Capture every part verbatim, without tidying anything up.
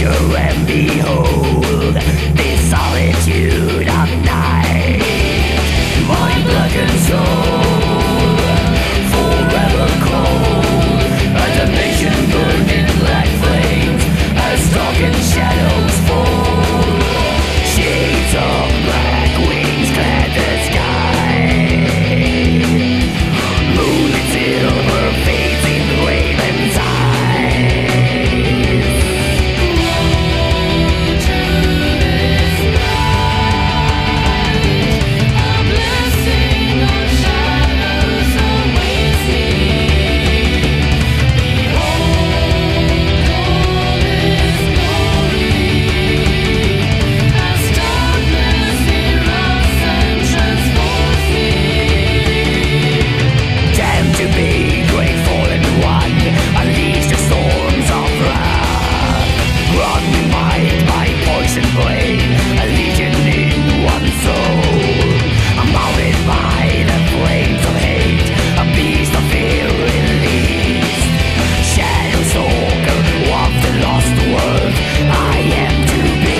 picture and behold the solitude of night. Mind, blood and soul, forever cold. A dimension burning black flames as darkened shadows fall. Shades of black wings clad the sky. Moon and silver fades in the raven's eyes. To this night, a blessing of shadows awaits me. Behold, all is glory, as darkness erupts and transforms me. Damned to be great fallen one, unleash the storms of wrath. Grant me might by poison blade, a legion in one soul. I'm mounted by the flames of hate, a beast of fear released. Shadow stalker of the lost world, I am to be.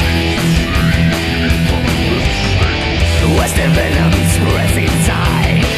West the venoms press inside.